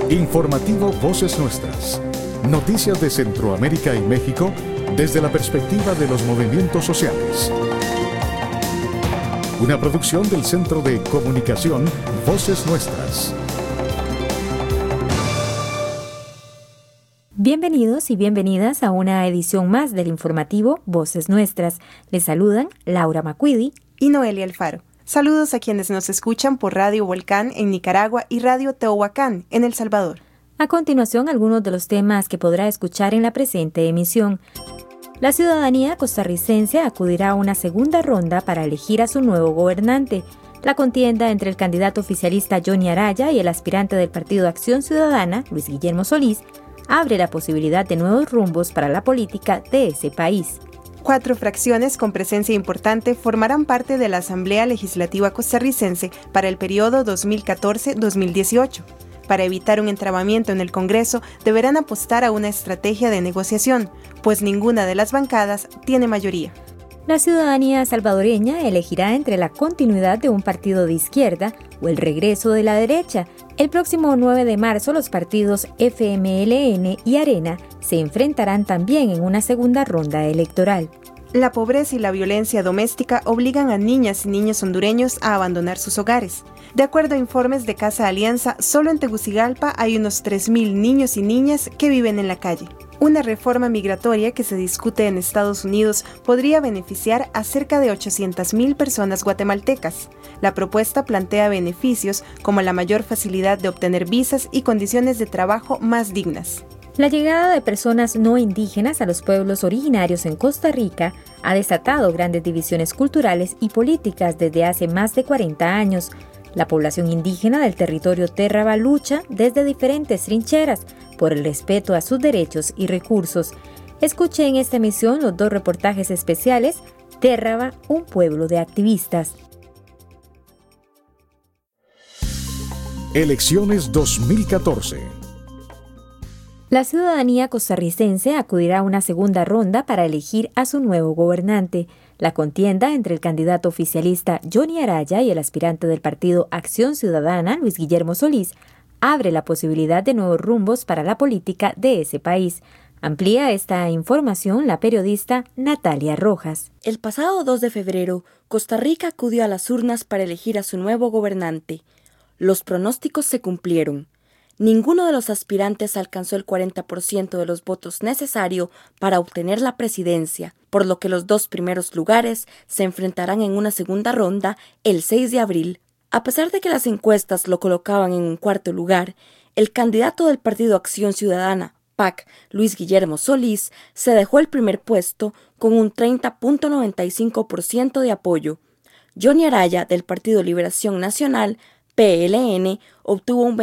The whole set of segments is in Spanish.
Informativo Voces Nuestras. Noticias de Centroamérica y México desde la perspectiva de los movimientos sociales. Una producción del Centro de Comunicación Voces Nuestras. Bienvenidos y bienvenidas a una edición más del informativo Voces Nuestras. Les saludan Laura Macuidi y Noelia Alfaro. Saludos a quienes nos escuchan por Radio Volcán en Nicaragua y Radio Tehuacán en El Salvador. A continuación, algunos de los temas que podrá escuchar en la presente emisión. La ciudadanía costarricense acudirá a una segunda ronda para elegir a su nuevo gobernante. La contienda entre el candidato oficialista Johnny Araya y el aspirante del Partido Acción Ciudadana, Luis Guillermo Solís, abre la posibilidad de nuevos rumbos para la política de ese país. 4 fracciones con presencia importante formarán parte de la Asamblea Legislativa costarricense para el periodo 2014-2018. Para evitar un entrabamiento en el Congreso, deberán apostar a una estrategia de negociación, pues ninguna de las bancadas tiene mayoría. La ciudadanía salvadoreña elegirá entre la continuidad de un partido de izquierda o el regreso de la derecha. El próximo 9 de marzo, los partidos FMLN y Arena se enfrentarán también en una segunda ronda electoral. La pobreza y la violencia doméstica obligan a niñas y niños hondureños a abandonar sus hogares. De acuerdo a informes de Casa Alianza, solo en Tegucigalpa hay unos 3,000 niños y niñas que viven en la calle. Una reforma migratoria que se discute en Estados Unidos podría beneficiar a cerca de 800,000 personas guatemaltecas. La propuesta plantea beneficios como la mayor facilidad de obtener visas y condiciones de trabajo más dignas. La llegada de personas no indígenas a los pueblos originarios en Costa Rica ha desatado grandes divisiones culturales y políticas desde hace más de 40 años. La población indígena del territorio Térraba lucha desde diferentes trincheras por el respeto a sus derechos y recursos. Escuché en esta emisión los 2 reportajes especiales, Térraba, un pueblo de activistas. Elecciones 2014. La ciudadanía costarricense acudirá a una segunda ronda para elegir a su nuevo gobernante. La contienda entre el candidato oficialista Johnny Araya y el aspirante del Partido Acción Ciudadana, Luis Guillermo Solís, abre la posibilidad de nuevos rumbos para la política de ese país. Amplía esta información la periodista Natalia Rojas. El pasado 2 de febrero, Costa Rica acudió a las urnas para elegir a su nuevo gobernante. Los pronósticos se cumplieron. Ninguno de los aspirantes alcanzó el 40% de los votos necesarios para obtener la presidencia, por lo que los 2 primeros lugares se enfrentarán en una segunda ronda el 6 de abril. A pesar de que las encuestas lo colocaban en un cuarto lugar, el candidato del Partido Acción Ciudadana, PAC, Luis Guillermo Solís, se dejó el primer puesto con un 30.95% de apoyo. Johnny Araya, del Partido Liberación Nacional, PLN, obtuvo un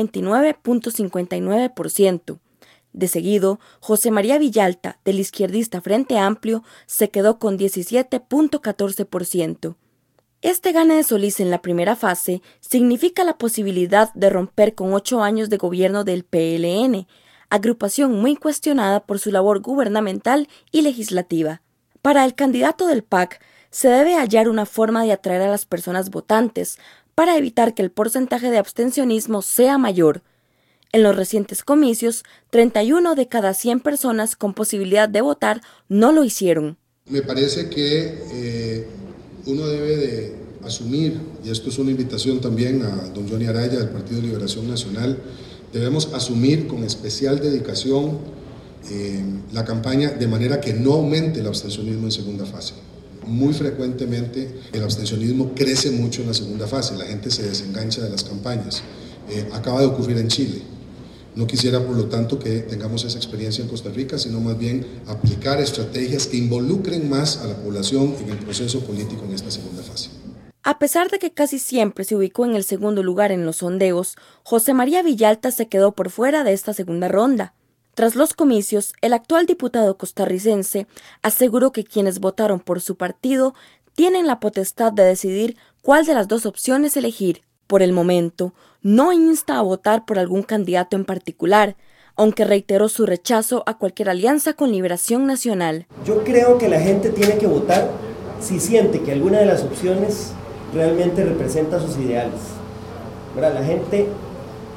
29.59%. De seguido, José María Villalta, del izquierdista Frente Amplio, se quedó con 17.14%. Este gane de Solís en la primera fase significa la posibilidad de romper con 8 años de gobierno del PLN, agrupación muy cuestionada por su labor gubernamental y legislativa. Para el candidato del PAC, se debe hallar una forma de atraer a las personas votantes, para evitar que el porcentaje de abstencionismo sea mayor. En los recientes comicios, 31 de cada 100 personas con posibilidad de votar no lo hicieron. Me parece que uno debe de asumir, y esto es una invitación también a don Johnny Araya del Partido Liberación Nacional, debemos asumir con especial dedicación la campaña de manera que no aumente el abstencionismo en segunda fase. Muy frecuentemente el abstencionismo crece mucho en la segunda fase, la gente se desengancha de las campañas. Acaba de ocurrir en Chile. No quisiera, por lo tanto, que tengamos esa experiencia en Costa Rica, sino más bien aplicar estrategias que involucren más a la población en el proceso político en esta segunda fase. A pesar de que casi siempre se ubicó en el segundo lugar en los sondeos, José María Villalta se quedó por fuera de esta segunda ronda. Tras los comicios, el actual diputado costarricense aseguró que quienes votaron por su partido tienen la potestad de decidir cuál de las 2 opciones elegir. Por el momento, no insta a votar por algún candidato en particular, aunque reiteró su rechazo a cualquier alianza con Liberación Nacional. Yo creo que la gente tiene que votar si siente que alguna de las opciones realmente representa sus ideales. ¿Verdad? La gente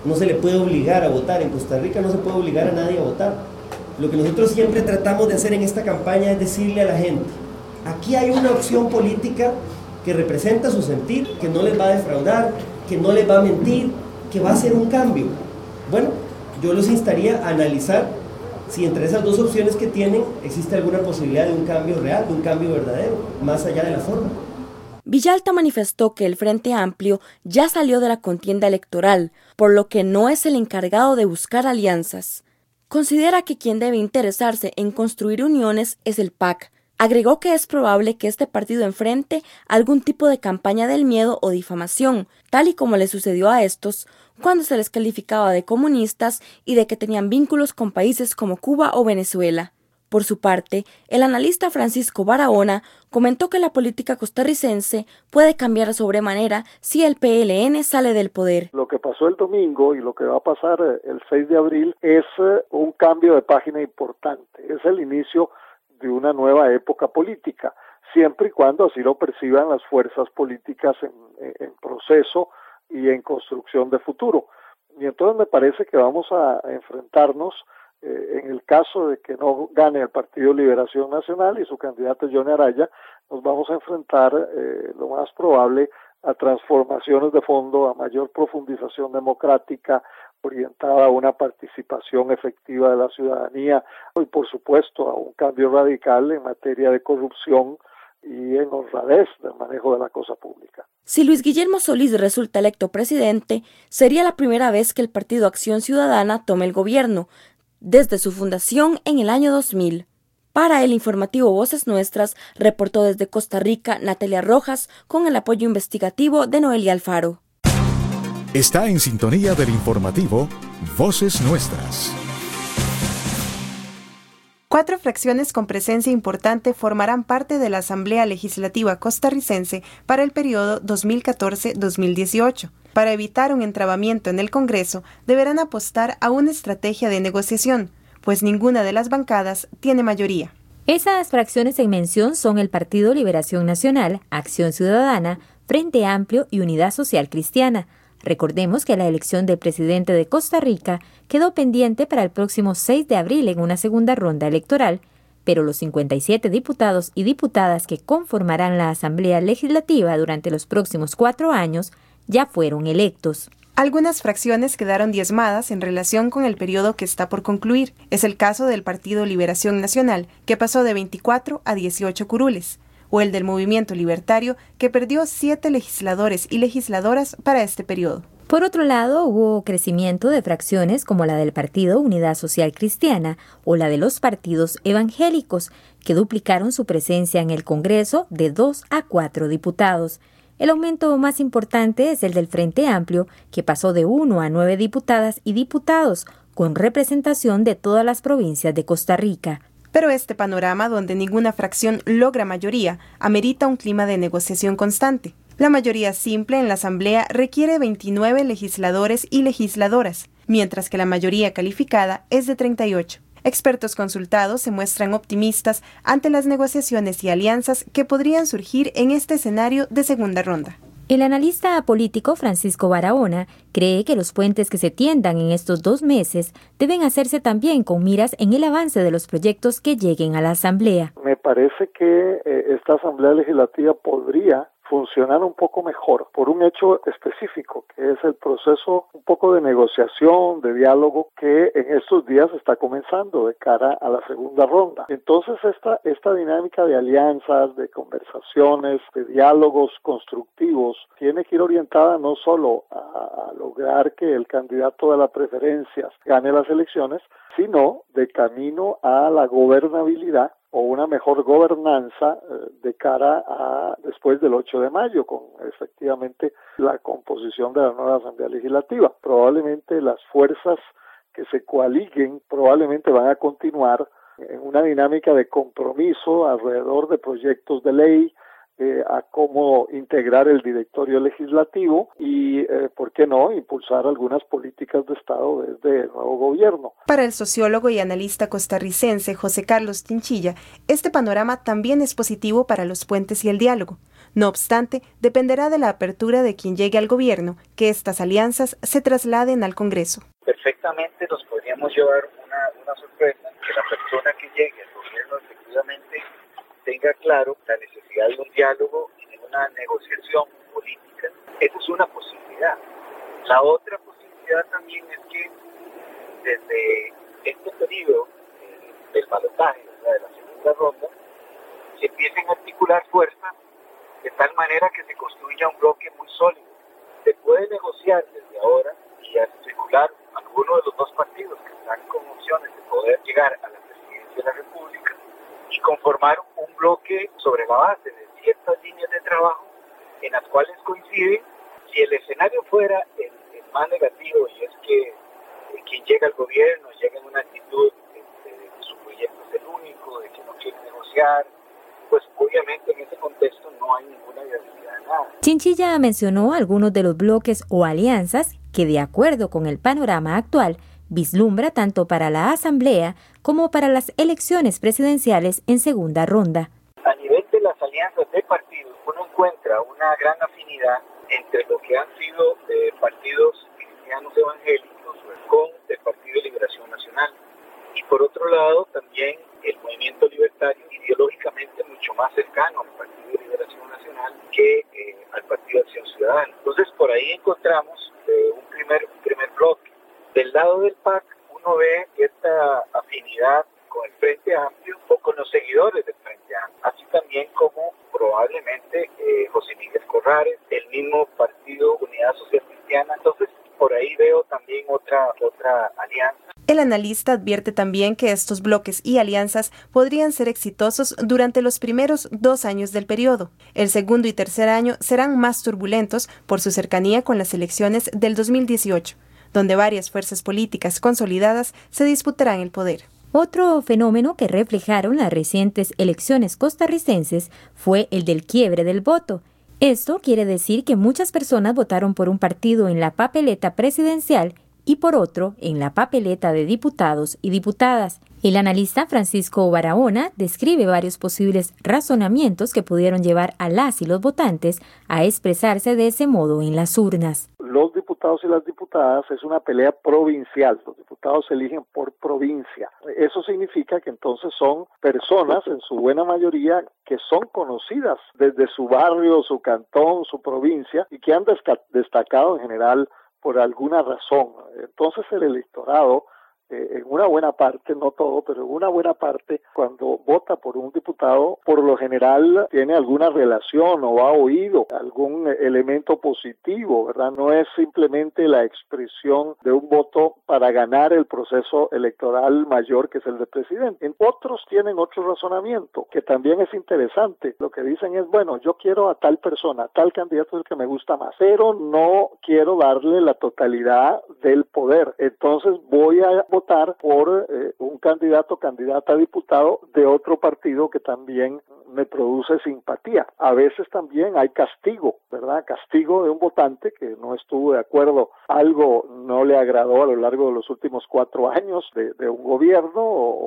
no se le puede obligar a votar. En Costa Rica no se puede obligar a nadie a votar. Lo que nosotros siempre tratamos de hacer en esta campaña es decirle a la gente, aquí hay una opción política que representa su sentir, que no les va a defraudar, que no les va a mentir, que va a hacer un cambio. Bueno, yo los instaría a analizar si entre esas dos opciones que tienen existe alguna posibilidad de un cambio real, de un cambio verdadero, más allá de la forma. Villalta manifestó que el Frente Amplio ya salió de la contienda electoral, por lo que no es el encargado de buscar alianzas. Considera que quien debe interesarse en construir uniones es el PAC. Agregó que es probable que este partido enfrente algún tipo de campaña del miedo o difamación, tal y como le sucedió a estos cuando se les calificaba de comunistas y de que tenían vínculos con países como Cuba o Venezuela. Por su parte, el analista Francisco Barahona comentó que la política costarricense puede cambiar sobremanera si el PLN sale del poder. Lo que pasó el domingo y lo que va a pasar el 6 de abril es un cambio de página importante, es el inicio de una nueva época política, siempre y cuando así lo perciban las fuerzas políticas en proceso y en construcción de futuro. Y entonces me parece que vamos a enfrentarnos, en el caso de que no gane el Partido Liberación Nacional y su candidato Johnny Araya, nos vamos a enfrentar lo más probable a transformaciones de fondo, a mayor profundización democrática, orientada a una participación efectiva de la ciudadanía y por supuesto a un cambio radical en materia de corrupción y en honradez del manejo de la cosa pública. Si Luis Guillermo Solís resulta electo presidente, sería la primera vez que el Partido Acción Ciudadana tome el gobierno, desde su fundación en el año 2000. Para el informativo Voces Nuestras, reportó desde Costa Rica Natalia Rojas con el apoyo investigativo de Noelia Alfaro. Está en sintonía del informativo Voces Nuestras. 4 fracciones con presencia importante formarán parte de la Asamblea Legislativa costarricense para el periodo 2014-2018. Para evitar un entrabamiento en el Congreso, deberán apostar a una estrategia de negociación, pues ninguna de las bancadas tiene mayoría. Esas fracciones en mención son el Partido Liberación Nacional, Acción Ciudadana, Frente Amplio y Unidad Social Cristiana. Recordemos que la elección del presidente de Costa Rica quedó pendiente para el próximo 6 de abril en una segunda ronda electoral, pero los 57 diputados y diputadas que conformarán la Asamblea Legislativa durante los próximos 4 años ya fueron electos. Algunas fracciones quedaron diezmadas en relación con el periodo que está por concluir. Es el caso del Partido Liberación Nacional, que pasó de 24 a 18 curules, o el del Movimiento Libertario, que perdió 7 legisladores y legisladoras para este periodo. Por otro lado, hubo crecimiento de fracciones como la del Partido Unidad Social Cristiana o la de los partidos evangélicos, que duplicaron su presencia en el Congreso de 2 a 4 diputados. El aumento más importante es el del Frente Amplio, que pasó de 1 a 9 diputadas y diputados, con representación de todas las provincias de Costa Rica. Pero este panorama, donde ninguna fracción logra mayoría, amerita un clima de negociación constante. La mayoría simple en la Asamblea requiere 29 legisladores y legisladoras, mientras que la mayoría calificada es de 38. Expertos consultados se muestran optimistas ante las negociaciones y alianzas que podrían surgir en este escenario de segunda ronda. El analista político Francisco Barahona cree que los puentes que se tiendan en estos 2 meses deben hacerse también con miras en el avance de los proyectos que lleguen a la Asamblea. Me parece que esta Asamblea Legislativa podría funcionar un poco mejor por un hecho específico, que es el proceso un poco de negociación, de diálogo, que en estos días está comenzando de cara a la segunda ronda. Entonces esta dinámica de alianzas, de conversaciones, de diálogos constructivos, tiene que ir orientada no solo a lograr que el candidato de las preferencias gane las elecciones, sino de camino a la gobernabilidad o una mejor gobernanza de cara a después del 8 de mayo, con efectivamente la composición de la nueva Asamblea Legislativa. Probablemente las fuerzas que se coaliguen probablemente van a continuar en una dinámica de compromiso alrededor de proyectos de ley, a cómo integrar el directorio legislativo y, ¿por qué no?, impulsar algunas políticas de Estado desde el nuevo gobierno. Para el sociólogo y analista costarricense José Carlos Chinchilla, este panorama también es positivo para los puentes y el diálogo. No obstante, dependerá de la apertura de quien llegue al gobierno que estas alianzas se trasladen al Congreso. Perfectamente nos podríamos llevar una sorpresa, que la persona que llegue al gobierno efectivamente tenga claro la necesidad de un diálogo y de una negociación política. Esa es una posibilidad. La otra posibilidad también es que desde este periodo del balotaje, de la segunda ronda, se empiecen a articular fuerzas de tal manera que se construya un bloque muy sólido. Se puede negociar desde ahora y articular alguno de los dos partidos que están con opciones de poder llegar a la presidencia de la República y conformar un bloque sobre la base de ciertas líneas de trabajo en las cuales coinciden. Si el escenario fuera el más negativo, y es que quien llega al gobierno llega en una actitud de que su proyecto es el único, de que no quiere negociar, pues obviamente en ese contexto no hay ninguna viabilidad de nada. Chinchilla mencionó algunos de los bloques o alianzas que, de acuerdo con el panorama actual, vislumbra tanto para la Asamblea como para las elecciones presidenciales en segunda ronda. A nivel de las alianzas de partidos, uno encuentra una gran afinidad entre lo que han sido partidos cristianos evangélicos con el Partido de Liberación Nacional. Y por otro lado, también el movimiento libertario, ideológicamente mucho más cercano al Partido de Liberación Nacional que al Partido de Acción Ciudadana. Entonces, por ahí encontramos un primer bloque. Del lado del PAC, uno ve esta afinidad con el Frente Amplio o con los seguidores del Frente Amplio, así también como probablemente José Miguel Corrales, el mismo Partido Unidad Social Cristiana. Entonces, por ahí veo también otra alianza. El analista advierte también que estos bloques y alianzas podrían ser exitosos durante los primeros 2 años del periodo. El segundo y tercer año serán más turbulentos por su cercanía con las elecciones del 2018, donde varias fuerzas políticas consolidadas se disputarán el poder. Otro fenómeno que reflejaron las recientes elecciones costarricenses fue el del quiebre del voto. Esto quiere decir que muchas personas votaron por un partido en la papeleta presidencial y por otro en la papeleta de diputados y diputadas. El analista Francisco Barahona describe varios posibles razonamientos que pudieron llevar a las y los votantes a expresarse de ese modo en las urnas. Los diputados y las diputadas es una pelea provincial. Los diputados se eligen por provincia. Eso significa que entonces son personas, en su buena mayoría, que son conocidas desde su barrio, su cantón, su provincia, y que han destacado en general por alguna razón. Entonces el electorado, en una buena parte, no todo, pero en una buena parte, cuando vota por un diputado, por lo general tiene alguna relación o ha oído algún elemento positivo, ¿verdad? No es simplemente la expresión de un voto para ganar el proceso electoral mayor que es el del presidente. Otros tienen otro razonamiento, que también es interesante. Lo que dicen es, bueno, yo quiero a tal persona, a tal candidato es el que me gusta más, pero no quiero darle la totalidad del poder. Entonces voy a votar por un candidata a diputado de otro partido que también me produce simpatía. A veces también hay castigo, ¿verdad? Castigo de un votante que no estuvo de acuerdo, algo no le agradó a lo largo de los últimos 4 años de un gobierno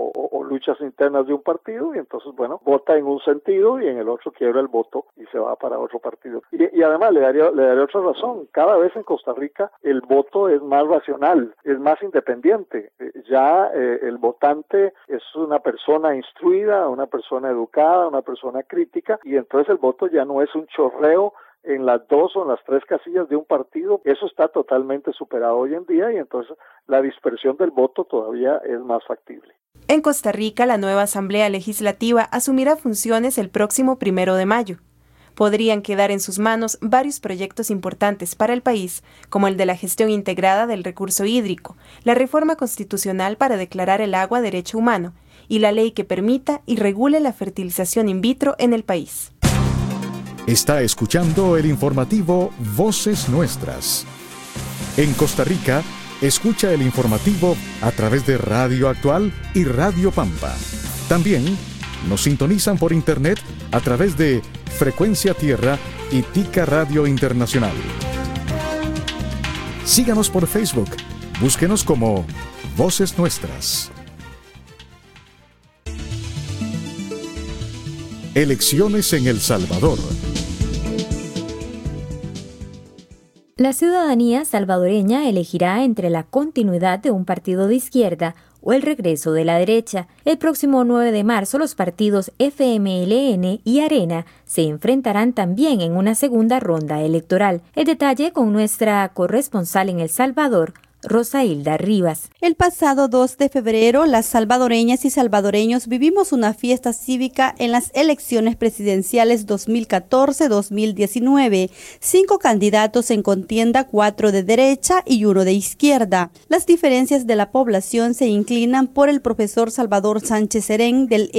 o luchas internas de un partido, y entonces, bueno, vota en un sentido y en el otro quiebra el voto y se va para otro partido. Y además le daría otra razón. Cada vez en Costa Rica el voto es más racional, es más independiente. Ya el votante es una persona instruida, una persona educada, una persona crítica, y entonces el voto ya no es un chorreo en las 2 o en las 3 casillas de un partido. Eso está totalmente superado hoy en día, y entonces la dispersión del voto todavía es más factible. En Costa Rica, la nueva Asamblea Legislativa asumirá funciones el próximo 1 de mayo. Podrían quedar en sus manos varios proyectos importantes para el país, como el de la gestión integrada del recurso hídrico, la reforma constitucional para declarar el agua derecho humano y la ley que permita y regule la fertilización in vitro en el país. Está escuchando el informativo Voces Nuestras. En Costa Rica, escucha el informativo a través de Radio Actual y Radio Pampa. También nos sintonizan por internet a través de Frecuencia Tierra y Tica Radio Internacional. Síganos por Facebook. Búsquenos como Voces Nuestras. Elecciones en El Salvador. La ciudadanía salvadoreña elegirá entre la continuidad de un partido de izquierda o el regreso de la derecha. El próximo 9 de marzo los partidos FMLN y Arena se enfrentarán también en una segunda ronda electoral. El detalle con nuestra corresponsal en El Salvador, Rosailda Rivas. El pasado 2 de febrero, las salvadoreñas y salvadoreños vivimos una fiesta cívica en las elecciones presidenciales 2014-2019. 5 candidatos en contienda, 4 de derecha y 1 de izquierda. Las diferencias de la población se inclinan por el profesor Salvador Sánchez Serén del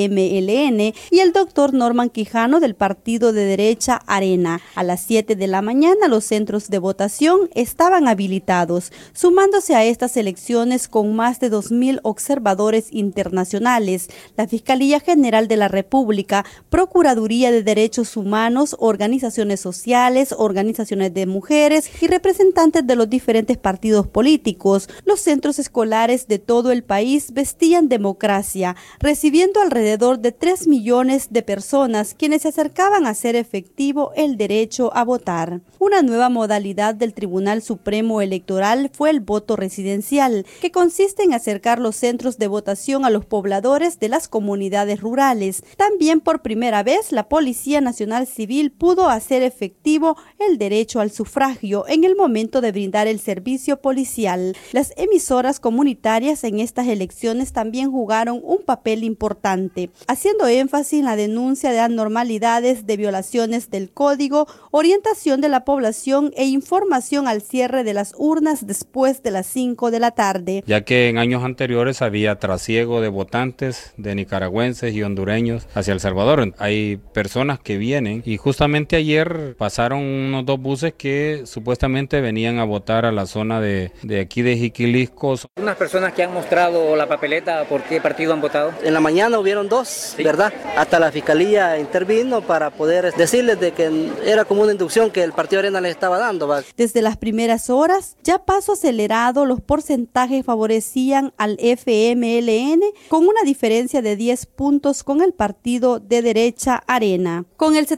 FMLN y el doctor Norman Quijano del partido de derecha Arena. A las 7 de la mañana los centros de votación estaban habilitados, sumándose a estas elecciones con más de 2.000 observadores internacionales, la Fiscalía General de la República, Procuraduría de Derechos Humanos, organizaciones sociales, organizaciones de mujeres y representantes de los diferentes partidos políticos. Los centros escolares de todo el país vestían democracia, recibiendo alrededor de 3 millones de personas quienes se acercaban a hacer efectivo el derecho a votar. Una nueva modalidad del Tribunal Supremo Electoral fue el voto residencial, que consiste en acercar los centros de votación a los pobladores de las comunidades rurales. También por primera vez la Policía Nacional Civil pudo hacer efectivo el derecho al sufragio en el momento de brindar el servicio policial. Las emisoras comunitarias en estas elecciones también jugaron un papel importante, haciendo énfasis en la denuncia de anormalidades, de violaciones del código, orientación de la población e información al cierre de las urnas después de las 5 de la tarde. Ya que en años anteriores había trasiego de votantes de nicaragüenses y hondureños hacia El Salvador. Hay personas que vienen y justamente ayer pasaron unos 2 buses que supuestamente venían a votar a la zona de aquí de Jiquilisco. Unas personas que han mostrado la papeleta, ¿por qué partido han votado? En la mañana hubieron 2, ¿sí? ¿Verdad? Hasta la Fiscalía intervino para poder decirles de que era como una inducción que el Partido Arena les estaba dando. ¿Va? Desde las primeras horas, ya paso acelerado, los porcentajes favorecían al FMLN con una diferencia de 10 puntos con el partido de derecha Arena. Con el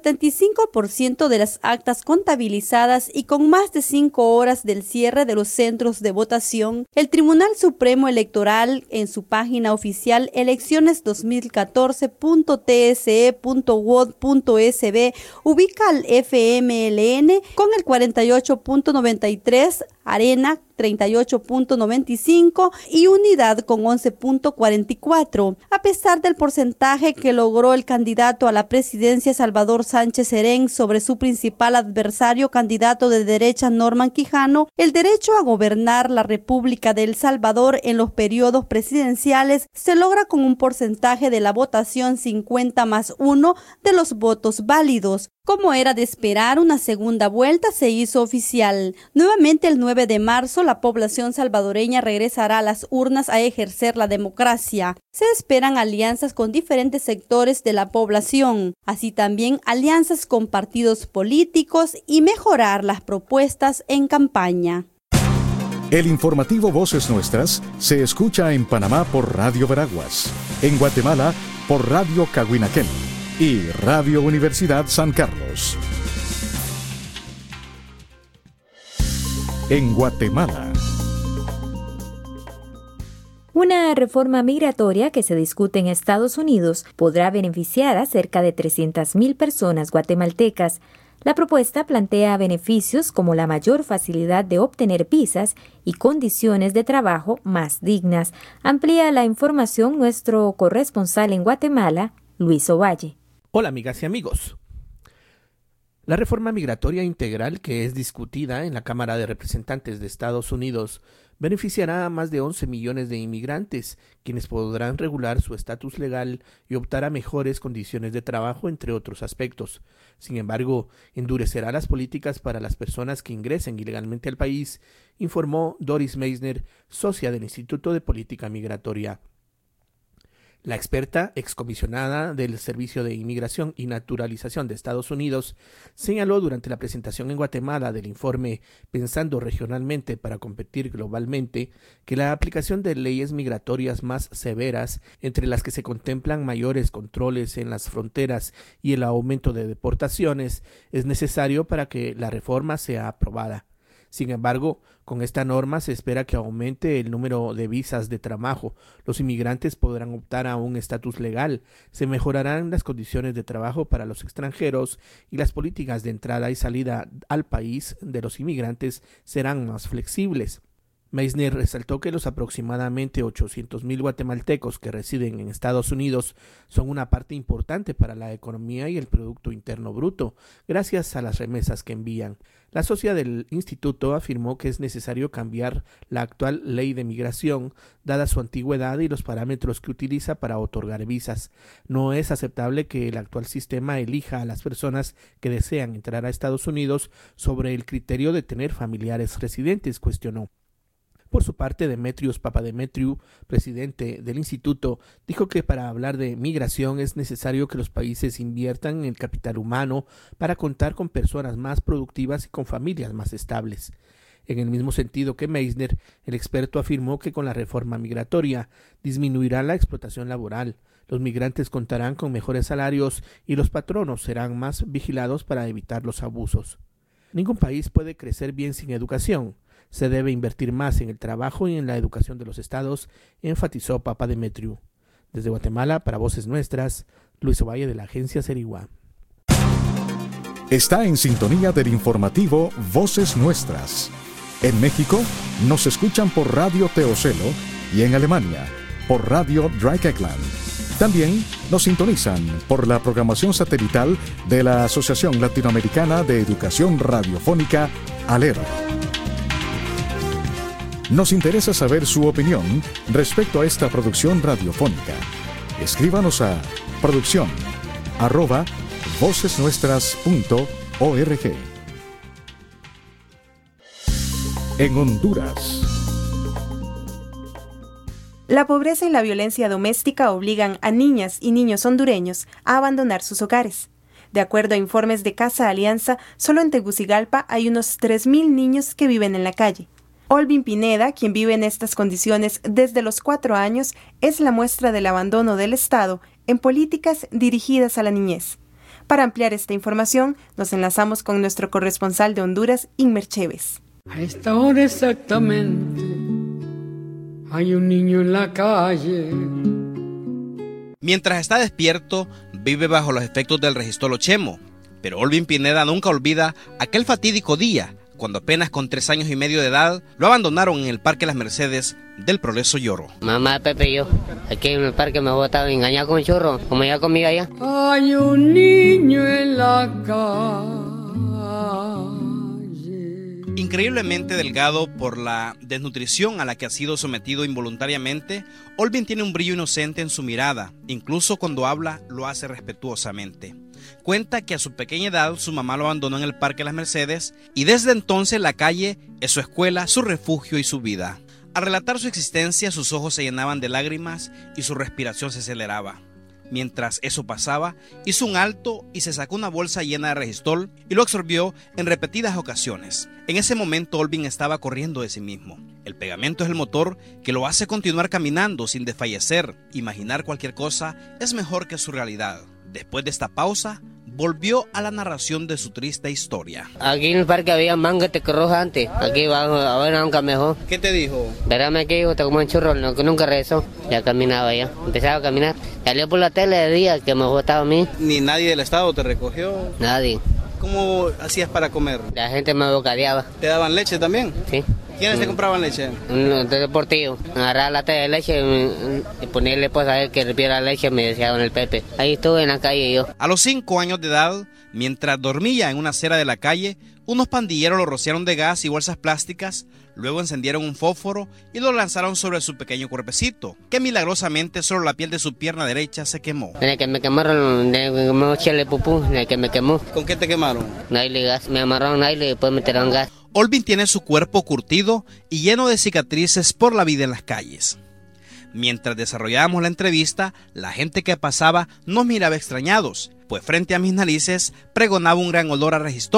75% de las actas contabilizadas y con más de 5 horas del cierre de los centros de votación, el Tribunal Supremo Electoral en su página oficial elecciones2014.tse.wod.sb ubica al FMLN con el 48.93%, Arena 38.95 y Unidad con 11.44. A pesar del porcentaje que logró el candidato a la presidencia Salvador Sánchez Serén sobre su principal adversario, candidato de derecha Norman Quijano, el derecho a gobernar la República de El Salvador en los periodos presidenciales se logra con un porcentaje de la votación 50+1 de los votos válidos. Como era de esperar, una segunda vuelta se hizo oficial. Nuevamente el 9 de marzo, la población salvadoreña regresará a las urnas a ejercer la democracia. Se esperan alianzas con diferentes sectores de la población, así también alianzas con partidos políticos y mejorar las propuestas en campaña. El informativo Voces Nuestras se escucha en Panamá por Radio Veraguas, en Guatemala por Radio Cahuinaquén y Radio Universidad San Carlos. En Guatemala. Una reforma migratoria que se discute en Estados Unidos podrá beneficiar a cerca de 300.000 personas guatemaltecas. La propuesta plantea beneficios como la mayor facilidad de obtener visas y condiciones de trabajo más dignas. Amplía la información nuestro corresponsal en Guatemala, Luis Ovalle. Hola amigas y amigos. La reforma migratoria integral que es discutida en la Cámara de Representantes de Estados Unidos beneficiará a más de 11 millones de inmigrantes, quienes podrán regular su estatus legal y optar a mejores condiciones de trabajo, entre otros aspectos. Sin embargo, endurecerá las políticas para las personas que ingresen ilegalmente al país, informó Doris Meissner, socia del Instituto de Política Migratoria. La experta, excomisionada del Servicio de Inmigración y Naturalización de Estados Unidos, señaló durante la presentación en Guatemala del informe Pensando regionalmente para competir globalmente que la aplicación de leyes migratorias más severas, entre las que se contemplan mayores controles en las fronteras y el aumento de deportaciones, es necesario para que la reforma sea aprobada. Sin embargo, con esta norma se espera que aumente el número de visas de trabajo. Los inmigrantes podrán optar a un estatus legal, se mejorarán las condiciones de trabajo para los extranjeros y las políticas de entrada y salida al país de los inmigrantes serán más flexibles. Meissner resaltó que los aproximadamente 800,000 guatemaltecos que residen en Estados Unidos son una parte importante para la economía y el Producto Interno Bruto, gracias a las remesas que envían. La socia del instituto afirmó que es necesario cambiar la actual ley de migración, dada su antigüedad y los parámetros que utiliza para otorgar visas. No es aceptable que el actual sistema elija a las personas que desean entrar a Estados Unidos sobre el criterio de tener familiares residentes, cuestionó. Por su parte, Demetrios Papademetriou, presidente del instituto, dijo que para hablar de migración es necesario que los países inviertan en el capital humano para contar con personas más productivas y con familias más estables. En el mismo sentido que Meissner, el experto afirmó que con la reforma migratoria disminuirá la explotación laboral, los migrantes contarán con mejores salarios y los patronos serán más vigilados para evitar los abusos. Ningún país puede crecer bien sin educación. Se debe invertir más en el trabajo y en la educación de los estados, enfatizó Papademetriou. Desde Guatemala, para Voces Nuestras, Luis Ovalle de la agencia Serigua. Está en sintonía del informativo Voces Nuestras. En México nos escuchan por Radio Teocelo y en Alemania por Radio Dreieckland. También nos sintonizan por la programación satelital de la Asociación Latinoamericana de Educación Radiofónica, ALER. Nos interesa saber su opinión respecto a esta producción radiofónica. Escríbanos a producción@vocesnuestras.org. En Honduras. La pobreza y la violencia doméstica obligan a niñas y niños hondureños a abandonar sus hogares. De acuerdo a informes de Casa Alianza, solo en Tegucigalpa hay unos 3,000 niños que viven en la calle. Olvin Pineda, quien vive en estas condiciones desde los 4 años, es la muestra del abandono del Estado en políticas dirigidas a la niñez. Para ampliar esta información, nos enlazamos con nuestro corresponsal de Honduras, Inmer Chévez. A esta hora exactamente hay un niño en la calle. Mientras está despierto, vive bajo los efectos del registol chemo, pero Olvin Pineda nunca olvida aquel fatídico día cuando apenas con 3 años y medio de edad lo abandonaron en el Parque Las Mercedes del Progreso Lloro. Mamá, Pepe y yo, aquí en el parque me botaba engañado con un churro, como ya conmigo allá. Hay un niño en la calle. Increíblemente delgado por la desnutrición a la que ha sido sometido involuntariamente, Olvin tiene un brillo inocente en su mirada, incluso cuando habla lo hace respetuosamente. Cuenta que a su pequeña edad su mamá lo abandonó en el Parque Las Mercedes y desde entonces la calle es su escuela, su refugio y su vida. Al relatar su existencia, sus ojos se llenaban de lágrimas y su respiración se aceleraba. Mientras eso pasaba, hizo un alto y se sacó una bolsa llena de registol y lo absorbió en repetidas ocasiones. En ese momento Olvin estaba corriendo de sí mismo. El pegamento es el motor que lo hace continuar caminando sin desfallecer. Imaginar cualquier cosa es mejor que su realidad. Después de esta pausa, volvió a la narración de su triste historia. Aquí en el parque había mango de roja antes. Aquí va a ver nunca mejor. ¿Qué te dijo? Verame que hijo, te como un churro, no, que nunca regresó. Ya caminaba ya. Empezaba a caminar. Salió por la tele de día que me botaba a mí. ¿Ni nadie del estado te recogió? Nadie. ¿Cómo hacías para comer? La gente me bocadeaba. ¿Te daban leche también? Sí. ¿Quiénes te compraban leche? Un deportivo. Agarraba la de leche y ponerle pues a él que repiera la leche, me decía don el Pepe. Ahí estuve en la calle yo. A los 5 años de edad, mientras dormía en una acera de la calle, unos pandilleros lo rociaron de gas y bolsas plásticas, luego encendieron un fósforo y lo lanzaron sobre su pequeño cuerpecito, que milagrosamente solo la piel de su pierna derecha se quemó. En el que me quemaron, en el que me eché pupú, en el que me quemó. ¿Con qué te quemaron? Naile gas, me amarraron naile y después me tiraron gas. Olvin tiene su cuerpo curtido y lleno de cicatrices por la vida en las calles. Mientras desarrollábamos la entrevista, la gente que pasaba nos miraba extrañados, pues frente a mis narices pregonaba un gran olor a registol,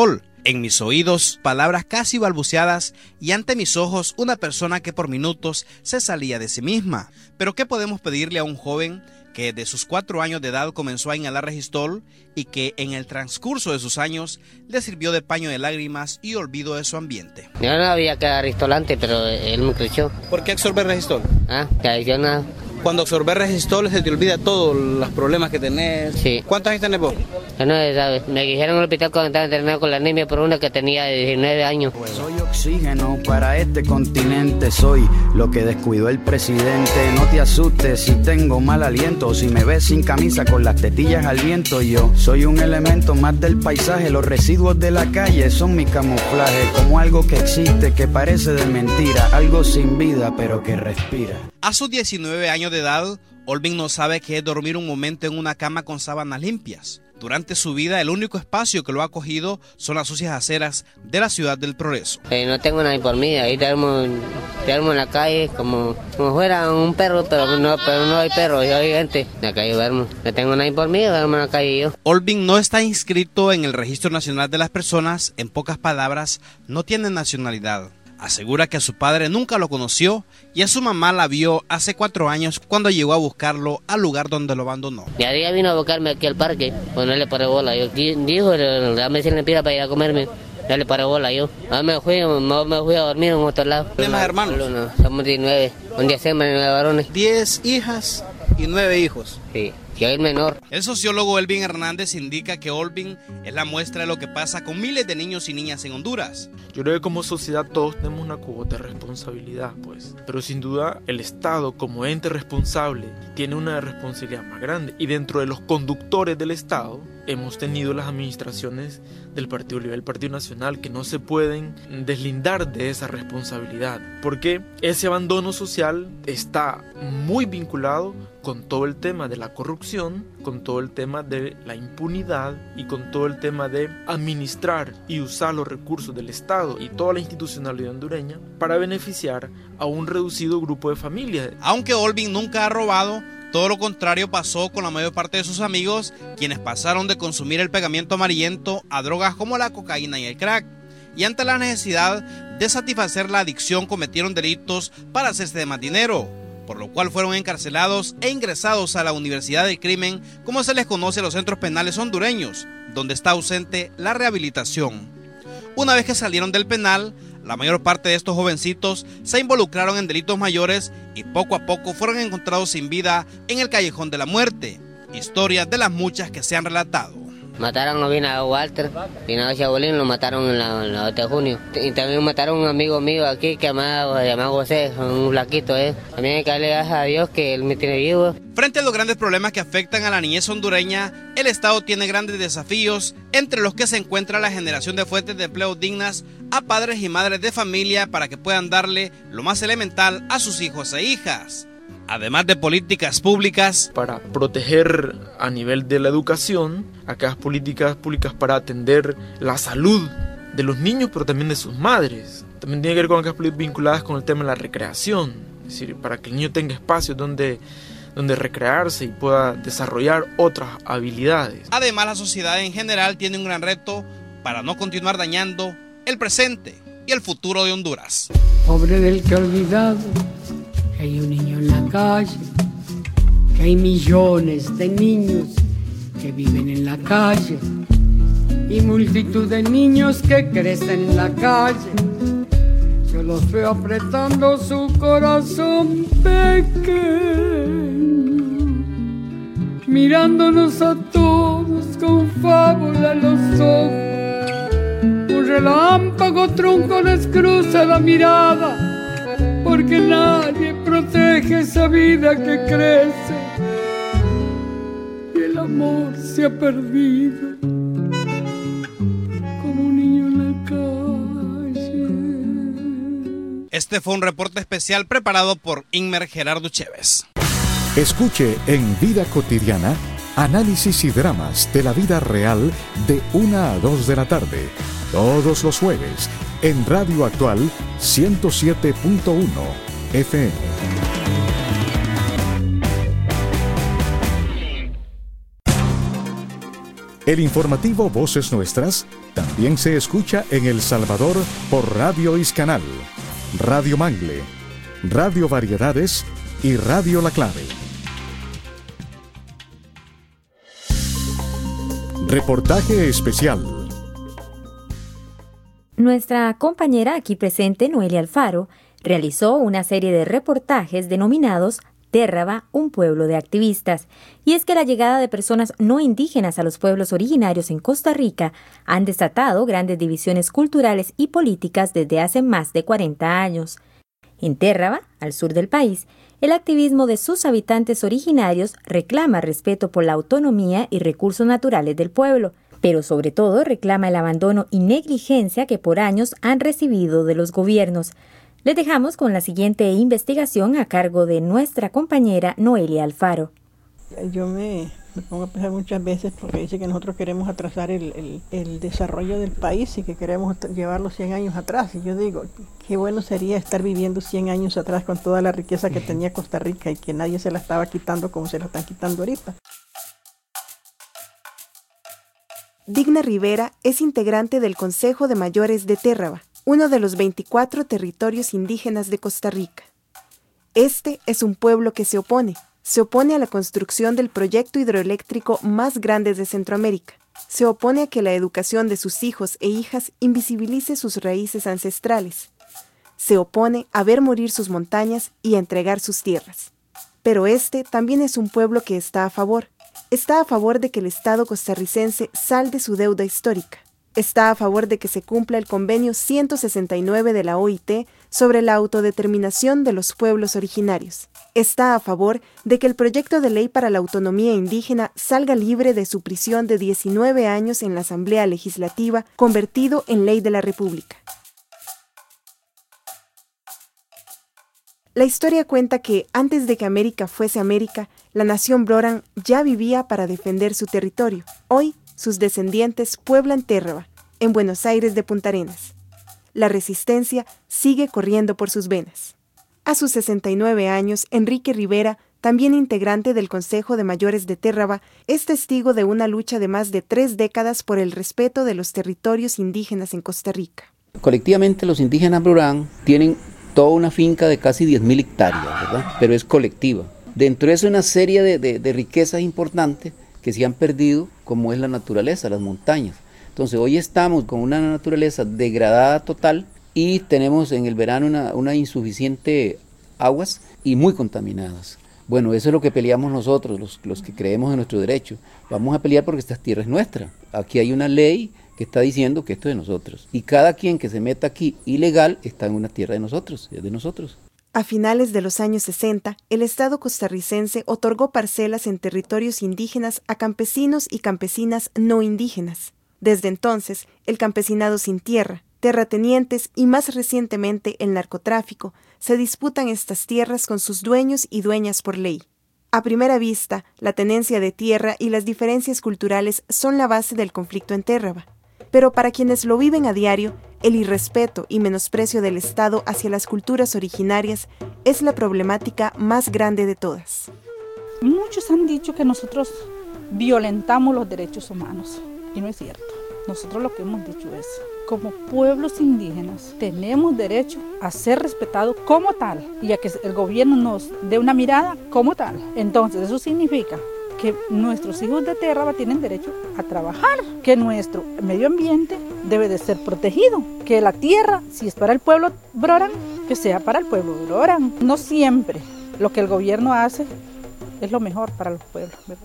En mis oídos, palabras casi balbuceadas, y ante mis ojos, una persona que por minutos se salía de sí misma. Pero ¿qué podemos pedirle a un joven que desde sus 4 años de edad comenzó a inhalar Registol y que en el transcurso de sus años le sirvió de paño de lágrimas y olvido de su ambiente? Yo no había que Registol antes, pero él me creció. ¿Por qué absorber Registol? Que adicciona. Cuando absorbes Registol se te olvida todos los problemas que tenés. Sí. ¿Cuántos años tenés vos? Yo no sabes. Me dijeron en el hospital cuando estaba internado con la anemia por una que tenía 19 años. Soy oxígeno para este continente, soy lo que descuidó el presidente. No te asustes si tengo mal aliento o si me ves sin camisa con las tetillas al viento. Yo soy un elemento más del paisaje, los residuos de la calle son mi camuflaje. Como algo que existe, que parece de mentira, algo sin vida pero que respira. A sus 19 años de edad, Olvin no sabe qué es dormir un momento en una cama con sábanas limpias. Durante su vida, el único espacio que lo ha acogido son las sucias aceras de la ciudad del Progreso. No tengo nadie por mí, ahí te armo en la calle como fuera un perro, pero no hay perro, yo hay gente. En la calle duermo, no tengo nadie por mí, duermo en la calle yo. Olvin no está inscrito en el Registro Nacional de las Personas, en pocas palabras, no tiene nacionalidad. Asegura que a su padre nunca lo conoció y a su mamá la vio hace 4 años cuando llegó a buscarlo al lugar donde lo abandonó. Ya día vino a buscarme aquí al parque, pues no le paré bola. Yo dijo, dame 100 lempiras para ir a comerme. Ya le paré bola yo. Me fui a dormir en otro lado. ¿Tienes más hermanos? No, somos 19. Un día hacemos 9 varones. 10 hijas y 9 hijos. Sí. Yo el menor. El sociólogo Elvin Hernández indica que Olvin es la muestra de lo que pasa con miles de niños y niñas en Honduras. Yo creo que como sociedad todos tenemos una cuota de responsabilidad, pues. Pero sin duda el Estado como ente responsable tiene una responsabilidad más grande. Y dentro de los conductores del Estado hemos tenido las administraciones del Partido Liberal, el Partido Nacional, que no se pueden deslindar de esa responsabilidad. Porque ese abandono social está muy vinculado con todo el tema de la corrupción, con todo el tema de la impunidad y con todo el tema de administrar y usar los recursos del Estado y toda la institucionalidad hondureña para beneficiar a un reducido grupo de familias. Aunque Olvin nunca ha robado, todo lo contrario pasó con la mayor parte de sus amigos, quienes pasaron de consumir el pegamento amarillento a drogas como la cocaína y el crack. Y ante la necesidad de satisfacer la adicción cometieron delitos para hacerse de más dinero, por lo cual fueron encarcelados e ingresados a la Universidad del Crimen, como se les conoce a los centros penales hondureños, donde está ausente la rehabilitación. Una vez que salieron del penal, la mayor parte de estos jovencitos se involucraron en delitos mayores y poco a poco fueron encontrados sin vida en el callejón de la muerte. Historias de las muchas que se han relatado. Mataron a Walter, vino a Chabolín, lo mataron en la 8 de junio. Y también mataron a un amigo mío aquí que llamaba José, un flaquito, También hay que darle gracias a Dios que él me tiene vivo. Frente a los grandes problemas que afectan a la niñez hondureña, el Estado tiene grandes desafíos, entre los que se encuentra la generación de fuentes de empleo dignas a padres y madres de familia para que puedan darle lo más elemental a sus hijos e hijas. Además de políticas públicas para proteger a nivel de la educación, aquellas políticas públicas para atender la salud de los niños, pero también de sus madres. También tiene que ver con aquellas políticas vinculadas con el tema de la recreación, es decir, para que el niño tenga espacios donde recrearse y pueda desarrollar otras habilidades. Además, la sociedad en general tiene un gran reto para no continuar dañando el presente y el futuro de Honduras. Pobre del que ha olvidado que hay un niño en la calle, que hay millones de niños que viven en la calle y multitud de niños que crecen en la calle. Yo los veo apretando su corazón pequeño, mirándonos a todos con fábula en los ojos. Un relámpago trunco les cruza la mirada, porque nadie protege esa vida que crece y el amor se ha perdido como un niño en la calle. Este fue un reporte especial preparado por Inmer Gerardo Chévez. Escuche en Vida Cotidiana análisis y dramas de la vida real de 1 a 2 de la tarde, todos los jueves, en Radio Actual 107.1 FM. El informativo Voces Nuestras También se escucha en El Salvador por Radio Iscanal, Radio Mangle, Radio Variedades y Radio La Clave. Reportaje especial. Nuestra compañera aquí presente, Noelia Alfaro, realizó una serie de reportajes denominados Térraba, un pueblo de activistas. Y es que la llegada de personas no indígenas a los pueblos originarios en Costa Rica han desatado grandes divisiones culturales y políticas desde hace más de 40 años. En Térraba, al sur del país, el activismo de sus habitantes originarios reclama respeto por la autonomía y recursos naturales del pueblo, pero sobre todo reclama el abandono y negligencia que por años han recibido de los gobiernos. Les dejamos con la siguiente investigación a cargo de nuestra compañera Noelia Alfaro. Yo me pongo a pensar muchas veces porque dice que nosotros queremos atrasar el desarrollo del país y que queremos llevarlo 100 años atrás. Y yo digo, qué bueno sería estar viviendo 100 años atrás con toda la riqueza que tenía Costa Rica y que nadie se la estaba quitando como se la están quitando ahorita. Digna Rivera es integrante del Consejo de Mayores de Térraba, uno de los 24 territorios indígenas de Costa Rica. Este es un pueblo que se opone a la construcción del proyecto hidroeléctrico más grande de Centroamérica. Se opone a que la educación de sus hijos e hijas invisibilice sus raíces ancestrales. Se opone a ver morir sus montañas y a entregar sus tierras. Pero este también es un pueblo que está a favor. Está a favor de que el Estado costarricense salde su deuda histórica. Está a favor de que se cumpla el convenio 169 de la OIT sobre la autodeterminación de los pueblos originarios. Está a favor de que el proyecto de ley para la autonomía indígena salga libre de su prisión de 19 años en la Asamblea Legislativa, convertido en ley de la República. La historia cuenta que, antes de que América fuese América, la nación Broran ya vivía para defender su territorio. Hoy, sus descendientes pueblan Térraba, en Buenos Aires de Punta Arenas. La resistencia sigue corriendo por sus venas. A sus 69 años, Enrique Rivera, también integrante del Consejo de Mayores de Térraba, es testigo de una lucha de más de 3 décadas por el respeto de los territorios indígenas en Costa Rica. Colectivamente los indígenas Broran tienen toda una finca de casi 10.000 hectáreas, ¿verdad? Pero es colectiva. Dentro de eso una serie de riquezas importantes que se han perdido, como es la naturaleza, las montañas. Entonces hoy estamos con una naturaleza degradada total y tenemos en el verano una insuficiente aguas y muy contaminadas. Bueno, eso es lo que peleamos nosotros, los que creemos en nuestro derecho. Vamos a pelear porque esta tierra es nuestra. Aquí hay una ley que está diciendo que esto es de nosotros. Y cada quien que se meta aquí ilegal está en una tierra de nosotros, es de nosotros. A finales de los años 60, el Estado costarricense otorgó parcelas en territorios indígenas a campesinos y campesinas no indígenas. Desde entonces, el campesinado sin tierra, terratenientes y más recientemente el narcotráfico se disputan estas tierras con sus dueños y dueñas por ley. A primera vista, la tenencia de tierra y las diferencias culturales son la base del conflicto en Térraba. Pero para quienes lo viven a diario, el irrespeto y menosprecio del Estado hacia las culturas originarias es la problemática más grande de todas. Muchos han dicho que nosotros violentamos los derechos humanos, y no es cierto. Nosotros lo que hemos dicho es, como pueblos indígenas, tenemos derecho a ser respetados como tal y a que el gobierno nos dé una mirada como tal. Entonces, eso significa que nuestros hijos de Térraba tienen derecho a trabajar, que nuestro medio ambiente debe de ser protegido, que la tierra, si es para el pueblo Broran, que sea para el pueblo Broran. No siempre lo que el gobierno hace es lo mejor para los pueblos, ¿verdad?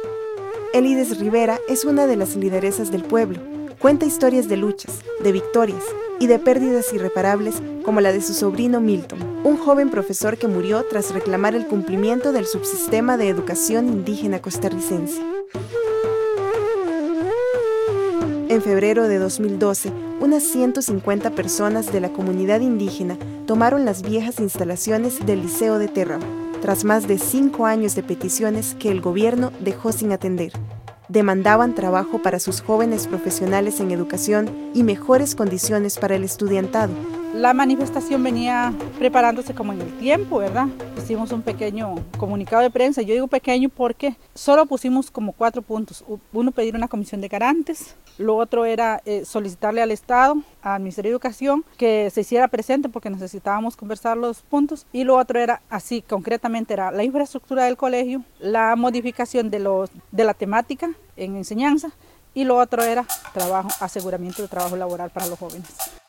Elides Rivera es una de las lideresas del pueblo. Cuenta historias de luchas, de victorias y de pérdidas irreparables como la de su sobrino Milton, un joven profesor que murió tras reclamar el cumplimiento del subsistema de educación indígena costarricense. En febrero de 2012, unas 150 personas de la comunidad indígena tomaron las viejas instalaciones del Liceo de Térraba, tras más de 5 años de peticiones que el gobierno dejó sin atender. Demandaban trabajo para sus jóvenes profesionales en educación y mejores condiciones para el estudiantado. La manifestación venía preparándose como en el tiempo, ¿verdad? hicimos un pequeño comunicado de prensa. Yo digo pequeño porque solo pusimos como 4 puntos. Uno, pedir una comisión de garantes. Lo otro era solicitarle al Estado, al Ministerio de Educación, que se hiciera presente porque necesitábamos conversar los puntos. Y lo otro era, así concretamente, era la infraestructura del colegio, la modificación de la temática en enseñanza, y lo otro era aseguramiento de trabajo laboral para los jóvenes.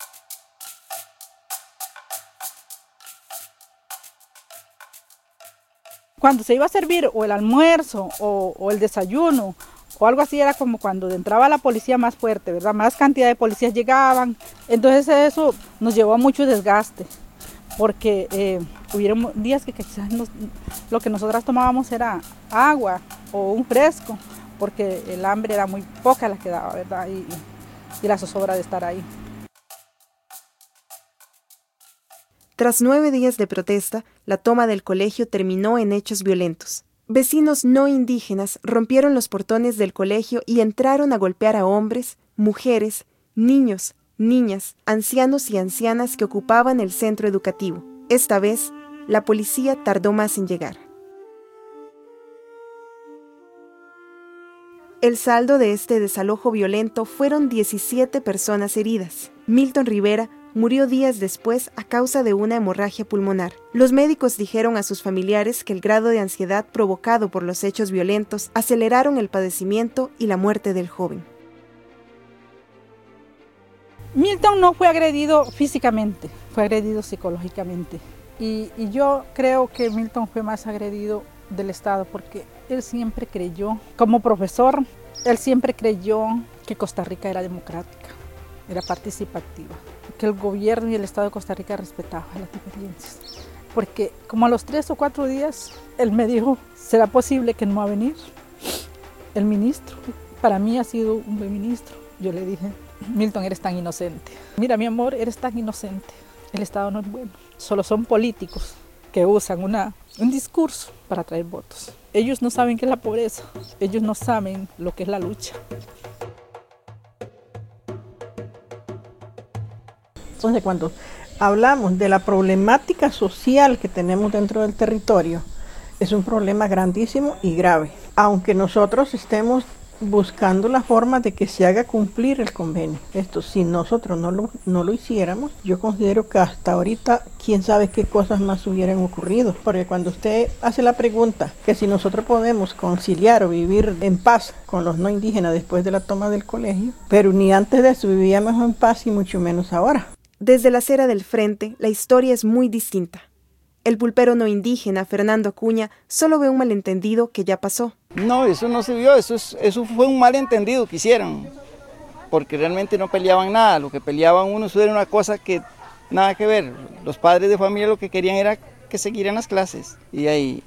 Cuando se iba a servir o el almuerzo o el desayuno o algo así, era como cuando entraba la policía más fuerte, ¿verdad? Más cantidad de policías llegaban. Entonces eso nos llevó a mucho desgaste, porque hubieron días que quizás lo que nosotras tomábamos era agua o un fresco, porque el hambre era muy poca la que daba, ¿verdad? Y la zozobra de estar ahí. Tras 9 días de protesta, la toma del colegio terminó en hechos violentos. Vecinos no indígenas rompieron los portones del colegio y entraron a golpear a hombres, mujeres, niños, niñas, ancianos y ancianas que ocupaban el centro educativo. Esta vez, la policía tardó más en llegar. El saldo de este desalojo violento fueron 17 personas heridas. Milton Rivera murió días después a causa de una hemorragia pulmonar. Los médicos dijeron a sus familiares que el grado de ansiedad provocado por los hechos violentos aceleraron el padecimiento y la muerte del joven. Milton no fue agredido físicamente, fue agredido psicológicamente. Y yo creo que Milton fue más agredido del Estado porque él siempre creyó, como profesor, él siempre creyó que Costa Rica era democrática, era participativa, que el gobierno y el Estado de Costa Rica respetaban las diferencias. Porque como a los 3 o 4 días, él me dijo, ¿será posible que no va a venir el ministro? Para mí ha sido un buen ministro. Yo le dije, Milton, eres tan inocente. Mira, mi amor, eres tan inocente. El Estado no es bueno. Solo son políticos que usan un discurso para traer votos. Ellos no saben qué es la pobreza. Ellos no saben lo que es la lucha. Entonces, cuando hablamos de la problemática social que tenemos dentro del territorio, es un problema grandísimo y grave. Aunque nosotros estemos buscando la forma de que se haga cumplir el convenio. Esto, si nosotros no lo hiciéramos, yo considero que hasta ahorita, quién sabe qué cosas más hubieran ocurrido. Porque cuando usted hace la pregunta, que si nosotros podemos conciliar o vivir en paz con los no indígenas después de la toma del colegio, pero ni antes de eso vivíamos en paz y mucho menos ahora. Desde la acera del frente, la historia es muy distinta. El pulpero no indígena, Fernando Acuña, solo ve un malentendido que ya pasó. No, eso no se vio, eso fue un malentendido que hicieron, porque realmente no peleaban nada, lo que peleaban unos era una cosa que nada que ver. Los padres de familia lo que querían era que siguieran las clases, y ahí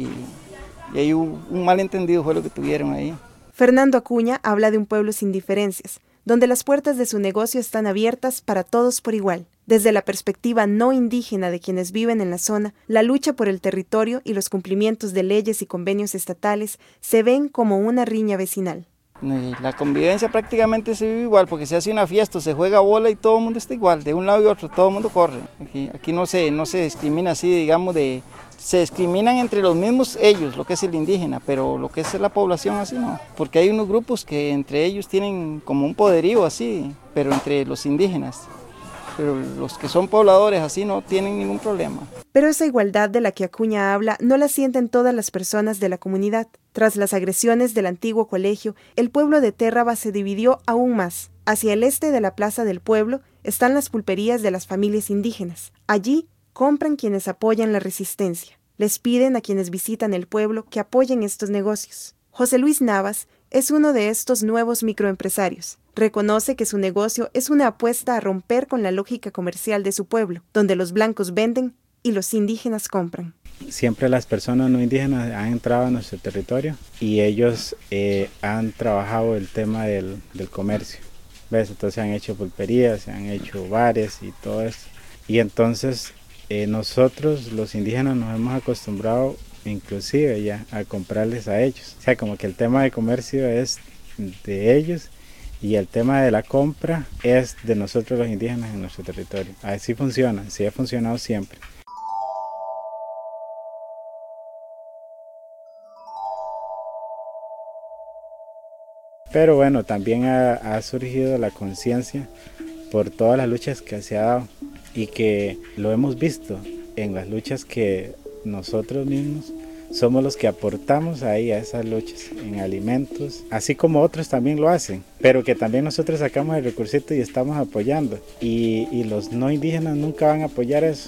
un malentendido fue lo que tuvieron ahí. Fernando Acuña habla de un pueblo sin diferencias, donde las puertas de su negocio están abiertas para todos por igual. Desde la perspectiva no indígena de quienes viven en la zona, la lucha por el territorio y los cumplimientos de leyes y convenios estatales se ven como una riña vecinal. La convivencia prácticamente se vive igual, porque se hace una fiesta, se juega bola y todo el mundo está igual, de un lado y otro, todo el mundo corre. Aquí no se discrimina así, digamos, se discriminan entre los mismos ellos, lo que es el indígena, pero lo que es la población así no, porque hay unos grupos que entre ellos tienen como un poderío así, pero entre los indígenas. Pero los que son pobladores así no tienen ningún problema. Pero esa igualdad de la que Acuña habla no la sienten todas las personas de la comunidad. Tras las agresiones del antiguo colegio, el pueblo de Térraba se dividió aún más. Hacia el este de la plaza del pueblo están las pulperías de las familias indígenas. Allí compran quienes apoyan la resistencia. Les piden a quienes visitan el pueblo que apoyen estos negocios. José Luis Navas es uno de estos nuevos microempresarios. Reconoce que su negocio es una apuesta a romper con la lógica comercial de su pueblo, donde los blancos venden y los indígenas compran. Siempre las personas no indígenas han entrado a nuestro territorio y ellos han trabajado el tema del comercio. ¿Ves? Entonces se han hecho pulperías, se han hecho bares y todo eso. Y entonces nosotros los indígenas nos hemos acostumbrado inclusive ya a comprarles a ellos. O sea, como que el tema de comercio es de ellos y el tema de la compra es de nosotros los indígenas en nuestro territorio. Así funciona, así ha funcionado siempre. Pero bueno, también ha surgido la conciencia por todas las luchas que se ha dado y que lo hemos visto en las luchas que nosotros mismos somos los que aportamos ahí a esas luchas, en alimentos, así como otros también lo hacen, pero que también nosotros sacamos el recursito y estamos apoyando, y los no indígenas nunca van a apoyar eso.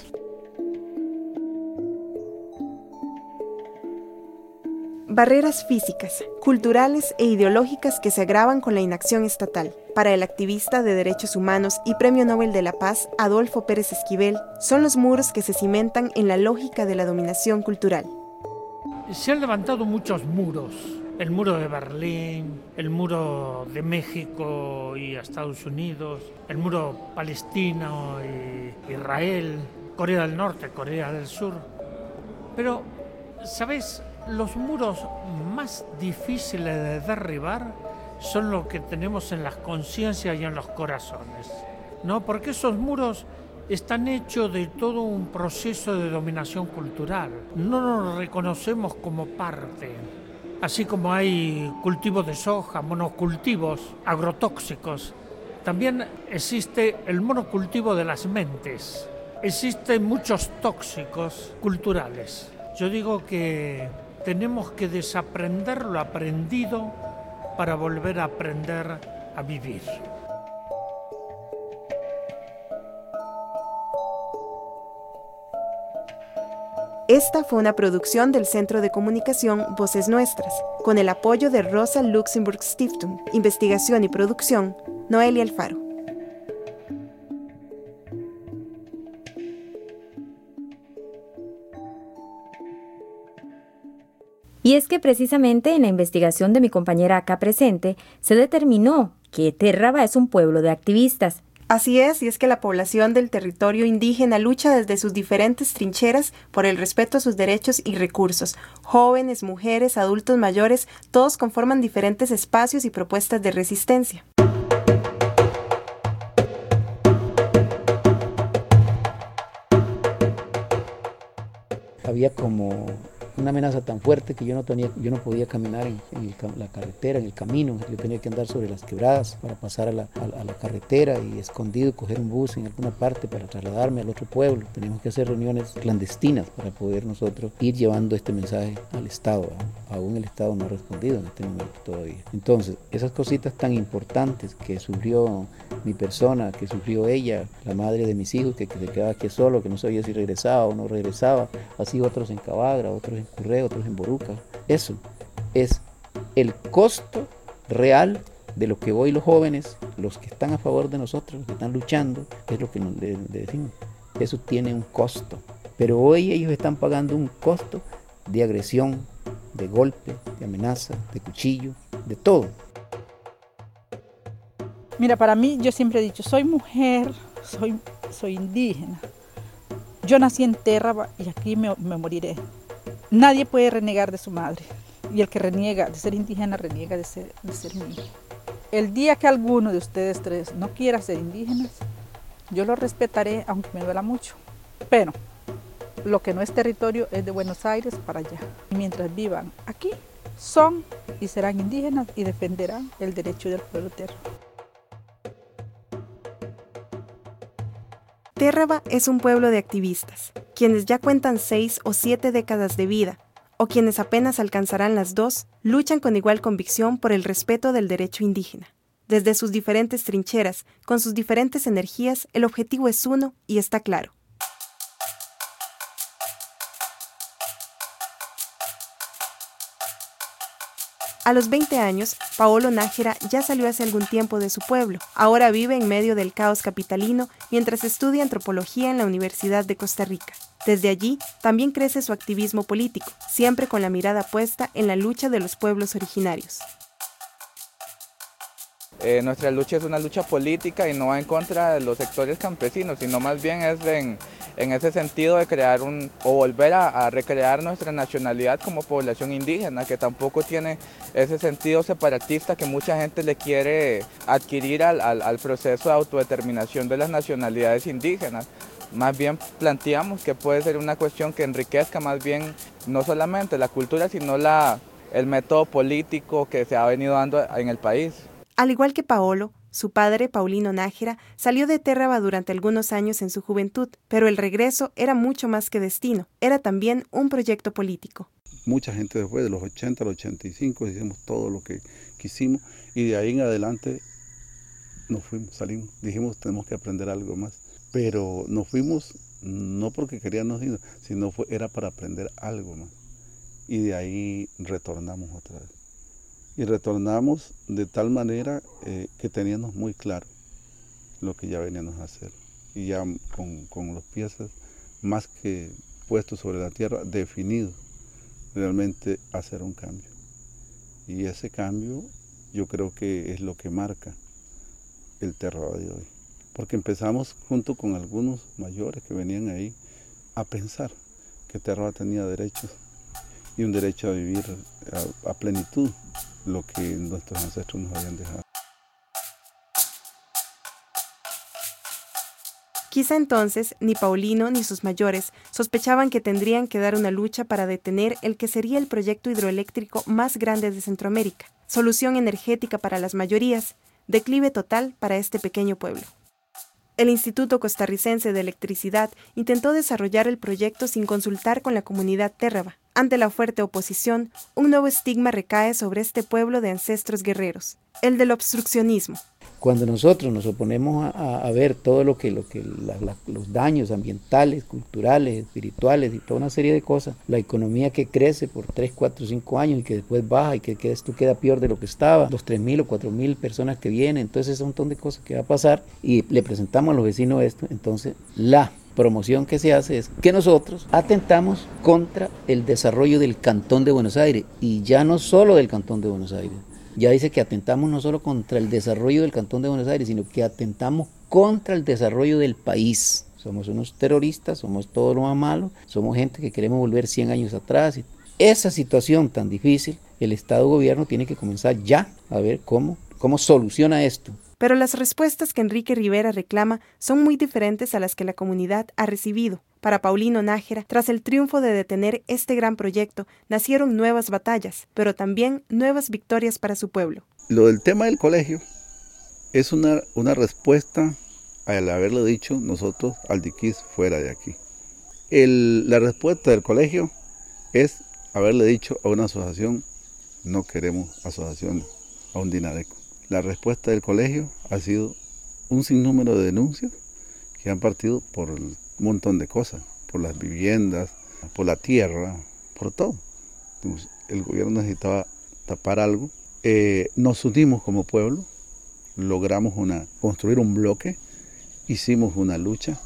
Barreras físicas, culturales e ideológicas que se agravan con la inacción estatal. Para el activista de derechos humanos y Premio Nobel de la Paz, Adolfo Pérez Esquivel, son los muros que se cimentan en la lógica de la dominación cultural. Se han levantado muchos muros, el muro de Berlín, el muro de México y Estados Unidos, el muro palestino y Israel, Corea del Norte, Corea del Sur. Pero, ¿sabes? Los muros más difíciles de derribar son los que tenemos en las conciencias y en los corazones, ¿no? Porque esos muros están hechos de todo un proceso de dominación cultural. No nos reconocemos como parte. Así como hay cultivos de soja, monocultivos, agrotóxicos, también existe el monocultivo de las mentes. Existen muchos tóxicos culturales. Yo digo que tenemos que desaprender lo aprendido para volver a aprender a vivir. Esta fue una producción del Centro de Comunicación Voces Nuestras, con el apoyo de Rosa Luxemburg Stiftung, investigación y producción, Noelia Alfaro. Y es que precisamente en la investigación de mi compañera acá presente, se determinó que Térraba es un pueblo de activistas. Así es, y es que la población del territorio indígena lucha desde sus diferentes trincheras por el respeto a sus derechos y recursos. Jóvenes, mujeres, adultos mayores, todos conforman diferentes espacios y propuestas de resistencia. Había como una amenaza tan fuerte que yo no podía caminar en la carretera, en el camino. Yo tenía que andar sobre las quebradas para pasar a la carretera y escondido coger un bus en alguna parte para trasladarme al otro pueblo. Teníamos que hacer reuniones clandestinas para poder nosotros ir llevando este mensaje al Estado. Aún el Estado no ha respondido en este momento todavía. Entonces, esas cositas tan importantes que sufrió mi persona, que sufrió ella, la madre de mis hijos, que se quedaba aquí solo, que no sabía si regresaba o no regresaba, así otros en Cabagra, otros en Curré, otros en Boruca. Eso es el costo real de lo que hoy los jóvenes, los que están a favor de nosotros, los que están luchando, es lo que le decimos. Eso tiene un costo. Pero hoy ellos están pagando un costo de agresión, de golpe, de amenaza, de cuchillo, de todo. Mira, para mí, yo siempre he dicho, soy mujer, soy indígena. Yo nací en Térraba y aquí me moriré. Nadie puede renegar de su madre. Y el que reniega de ser indígena, reniega de ser niño. El día que alguno de ustedes tres no quiera ser indígenas, yo lo respetaré, aunque me duela mucho. Pero lo que no es territorio es de Buenos Aires para allá. Mientras vivan aquí, son y serán indígenas y defenderán el derecho del pueblo Térraba. Térraba es un pueblo de activistas, quienes ya cuentan 6 o 7 décadas de vida, o quienes apenas alcanzarán las 2, luchan con igual convicción por el respeto del derecho indígena. Desde sus diferentes trincheras, con sus diferentes energías, el objetivo es uno y está claro. A los 20 años, Paolo Nájera ya salió hace algún tiempo de su pueblo. Ahora vive en medio del caos capitalino mientras estudia antropología en la Universidad de Costa Rica. Desde allí, también crece su activismo político, siempre con la mirada puesta en la lucha de los pueblos originarios. Nuestra lucha es una lucha política y no va en contra de los sectores campesinos, sino más bien es en ese sentido de crear o volver a recrear nuestra nacionalidad como población indígena, que tampoco tiene ese sentido separatista que mucha gente le quiere adquirir al proceso de autodeterminación de las nacionalidades indígenas. Más bien planteamos que puede ser una cuestión que enriquezca más bien no solamente la cultura, sino la el método político que se ha venido dando en el país. Al igual que Paolo, su padre, Paulino Nájera, salió de Térraba durante algunos años en su juventud, pero el regreso era mucho más que destino, era también un proyecto político. Mucha gente después de los 80 al 85 hicimos todo lo que quisimos y de ahí en adelante nos fuimos, salimos, dijimos tenemos que aprender algo más, pero nos fuimos no porque queríamos ir, sino era para aprender algo más y de ahí retornamos otra vez. Y retornamos de tal manera que teníamos muy claro lo que ya veníamos a hacer. Y ya con los pies más que puestos sobre la tierra, definidos realmente hacer un cambio. Y ese cambio yo creo que es lo que marca el Térraba de hoy. Porque empezamos junto con algunos mayores que venían ahí a pensar que Térraba tenía derechos y un derecho a vivir a plenitud lo que nuestros ancestros nos habían dejado. Quizá entonces ni Paulino ni sus mayores sospechaban que tendrían que dar una lucha para detener el que sería el proyecto hidroeléctrico más grande de Centroamérica, solución energética para las mayorías, declive total para este pequeño pueblo. El Instituto Costarricense de Electricidad intentó desarrollar el proyecto sin consultar con la comunidad térraba. Ante la fuerte oposición, un nuevo estigma recae sobre este pueblo de ancestros guerreros, el del obstruccionismo. Cuando nosotros nos oponemos a ver todo los daños ambientales, culturales, espirituales y toda una serie de cosas, la economía que crece por 3, 4, 5 años y que después baja y que esto queda peor de lo que estaba, los 3.000 o 4.000 personas que vienen, entonces es un montón de cosas que va a pasar y le presentamos a los vecinos esto, entonces la promoción que se hace es que nosotros atentamos contra el desarrollo del Cantón de Buenos Aires y ya no solo del Cantón de Buenos Aires. Ya dice que atentamos no solo contra el desarrollo del Cantón de Buenos Aires, sino que atentamos contra el desarrollo del país. Somos unos terroristas, somos todo lo más malo, somos gente que queremos volver 100 años atrás. Esa situación tan difícil, el Estado-Gobierno tiene que comenzar ya a ver cómo soluciona esto. Pero las respuestas que Enrique Rivera reclama son muy diferentes a las que la comunidad ha recibido. Para Paulino Nájera, tras el triunfo de detener este gran proyecto, nacieron nuevas batallas, pero también nuevas victorias para su pueblo. Lo del tema del colegio es una respuesta al haberlo dicho nosotros al diquís fuera de aquí. La respuesta del colegio es haberle dicho a una asociación, no queremos asociaciones, a un Dinadeco. La respuesta del colegio ha sido un sinnúmero de denuncias que han partido por un montón de cosas, por las viviendas, por la tierra, por todo. El gobierno necesitaba tapar algo. Nos unimos como pueblo, logramos construir un bloque, hicimos una lucha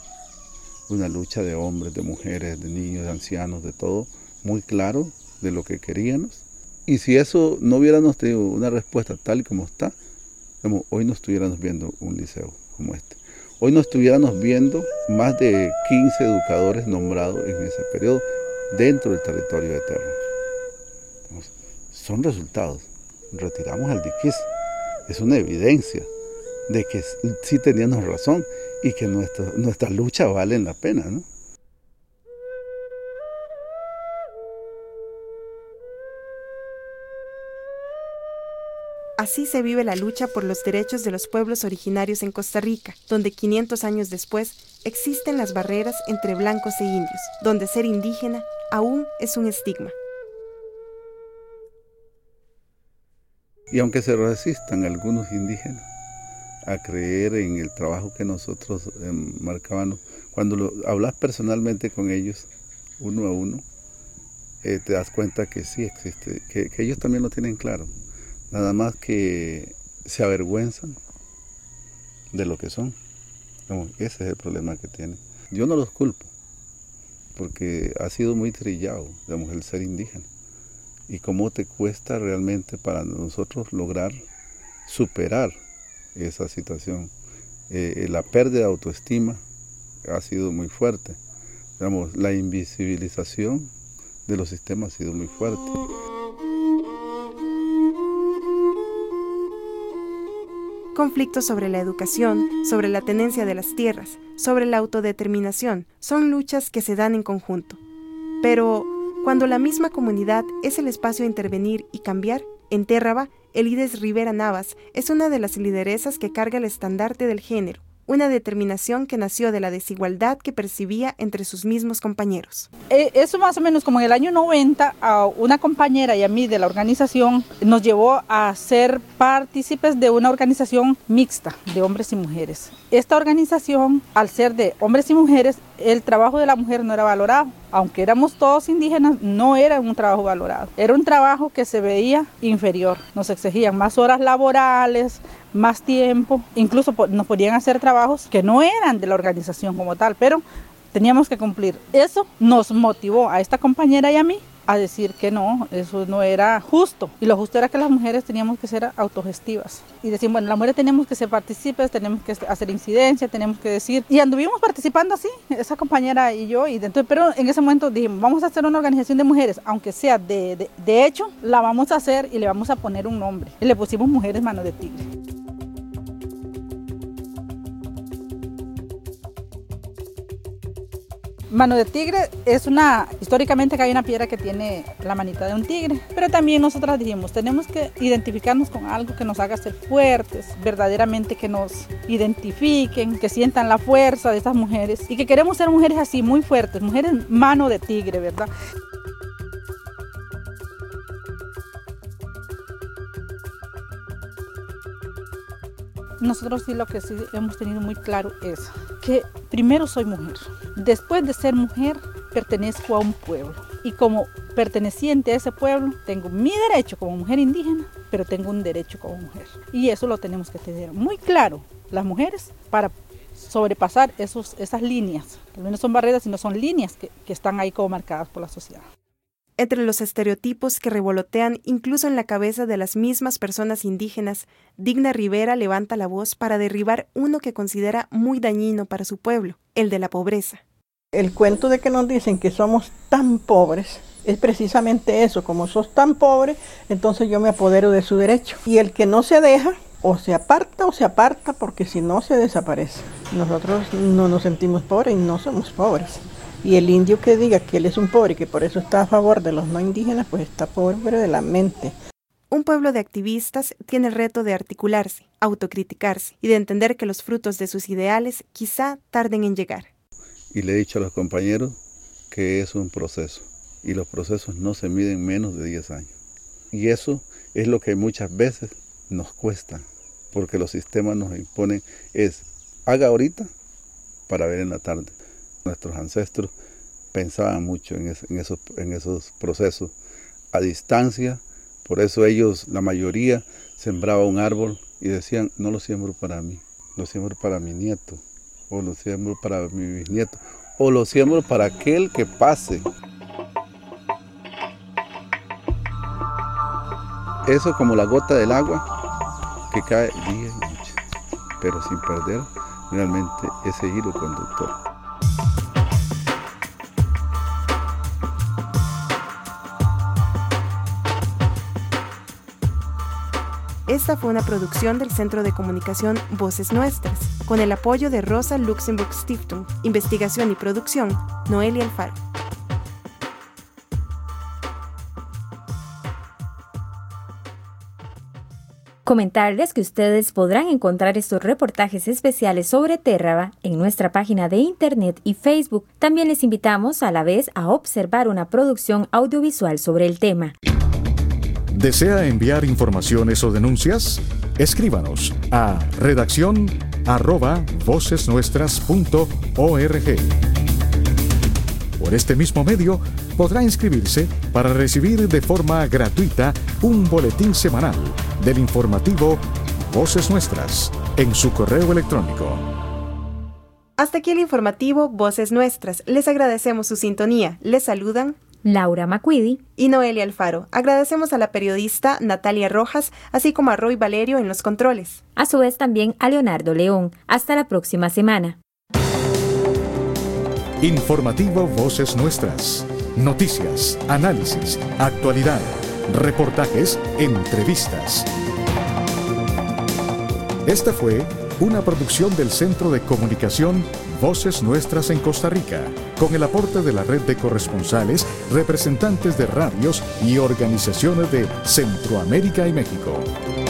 de hombres, de mujeres, de niños, de ancianos, de todo, muy claro de lo que queríamos. Y si eso no hubiéramos tenido una respuesta tal y como está, hoy no estuviéramos viendo un liceo como este. Hoy no estuviéramos viendo más de 15 educadores nombrados en ese periodo dentro del territorio de Térraba. Son resultados. Retiramos al diquís. Es una evidencia de que sí teníamos razón y que nuestra lucha vale la pena, ¿no? Así se vive la lucha por los derechos de los pueblos originarios en Costa Rica, donde 500 años después existen las barreras entre blancos e indios, donde ser indígena aún es un estigma. Y aunque se resistan algunos indígenas a creer en el trabajo que nosotros marcábamos, cuando hablas personalmente con ellos, uno a uno, te das cuenta que sí existe, que ellos también lo tienen claro. Nada más que se avergüenzan de lo que son. Ese es el problema que tienen. Yo no los culpo, porque ha sido muy trillado, el ser indígena. Y cómo te cuesta realmente para nosotros lograr superar esa situación. La pérdida de autoestima ha sido muy fuerte. La invisibilización de los sistemas ha sido muy fuerte. Conflictos sobre la educación, sobre la tenencia de las tierras, sobre la autodeterminación, son luchas que se dan en conjunto. Pero, cuando la misma comunidad es el espacio a intervenir y cambiar. En Térraba, Elides Rivera Navas es una de las lideresas que carga el estandarte del género, una determinación que nació de la desigualdad que percibía entre sus mismos compañeros. Eso más o menos como en el año 90, a una compañera y a mí de la organización nos llevó a ser partícipes de una organización mixta de hombres y mujeres. Esta organización, al ser de hombres y mujeres, el trabajo de la mujer no era valorado. Aunque éramos todos indígenas, no era un trabajo valorado. Era un trabajo que se veía inferior. Nos exigían más horas laborales, más tiempo. Incluso nos podían hacer trabajos que no eran de la organización como tal, pero teníamos que cumplir. Eso nos motivó a esta compañera y a mí a decir que no, eso no era justo. Y lo justo era que las mujeres teníamos que ser autogestivas. Y decir, bueno, las mujeres tenemos que ser partícipes, tenemos que hacer incidencia, tenemos que decir. Y anduvimos participando así, esa compañera y yo. Pero en ese momento dijimos, vamos a hacer una organización de mujeres, aunque sea de hecho, la vamos a hacer y le vamos a poner un nombre. Y le pusimos Mujeres Mano de Tigre. Mano de tigre es históricamente que hay una piedra que tiene la manita de un tigre, pero también nosotras dijimos, tenemos que identificarnos con algo que nos haga ser fuertes, verdaderamente que nos identifiquen, que sientan la fuerza de estas mujeres y que queremos ser mujeres así, muy fuertes, mujeres mano de tigre, ¿verdad? Nosotros sí lo que sí hemos tenido muy claro es que primero soy mujer. Después de ser mujer, pertenezco a un pueblo. Y como perteneciente a ese pueblo, tengo mi derecho como mujer indígena, pero tengo un derecho como mujer. Y eso lo tenemos que tener muy claro las mujeres para sobrepasar esas líneas. Que no son barreras, sino son líneas que están ahí como marcadas por la sociedad. Entre los estereotipos que revolotean incluso en la cabeza de las mismas personas indígenas, Digna Rivera levanta la voz para derribar uno que considera muy dañino para su pueblo, el de la pobreza. El cuento de que nos dicen que somos tan pobres es precisamente eso, como sos tan pobre, entonces yo me apodero de su derecho. Y el que no se deja, o se aparta, porque si no se desaparece. Nosotros no nos sentimos pobres y no somos pobres. Y el indio que diga que él es un pobre y que por eso está a favor de los no indígenas, pues está pobre, pero de la mente. Un pueblo de activistas tiene el reto de articularse, autocriticarse y de entender que los frutos de sus ideales quizá tarden en llegar. Y le he dicho a los compañeros que es un proceso y los procesos no se miden en menos de 10 años. Y eso es lo que muchas veces nos cuesta, porque los sistemas nos imponen haga ahorita para ver en la tarde. Nuestros ancestros pensaban mucho en esos procesos a distancia, por eso ellos, la mayoría, sembraba un árbol y decían, no lo siembro para mí, lo siembro para mi nieto, o lo siembro para mi bisnieto, o lo siembro para aquel que pase. Eso como la gota del agua que cae día y noche, pero sin perder realmente ese hilo conductor. Esta fue una producción del Centro de Comunicación Voces Nuestras, con el apoyo de Rosa Luxemburg Stiftung, investigación y producción, Noelia Alfaro. Comentarles que ustedes podrán encontrar estos reportajes especiales sobre Térraba en nuestra página de internet y Facebook. También les invitamos a la vez a observar una producción audiovisual sobre el tema. ¿Desea enviar informaciones o denuncias? Escríbanos a redacción@vocesnuestras.org. Por este mismo medio podrá inscribirse para recibir de forma gratuita un boletín semanal del informativo Voces Nuestras en su correo electrónico. Hasta aquí el informativo Voces Nuestras. Les agradecemos su sintonía. Les saludan Laura Macquidi y Noelia Alfaro. Agradecemos a la periodista Natalia Rojas, así como a Roy Valerio en los controles. A su vez también a Leonardo León. Hasta la próxima semana. Informativo Voces Nuestras. Noticias, análisis, actualidad, reportajes, entrevistas. Esta fue una producción del Centro de Comunicación Voces Nuestras en Costa Rica. con el aporte de la red de corresponsales, representantes de radios y organizaciones de Centroamérica y México.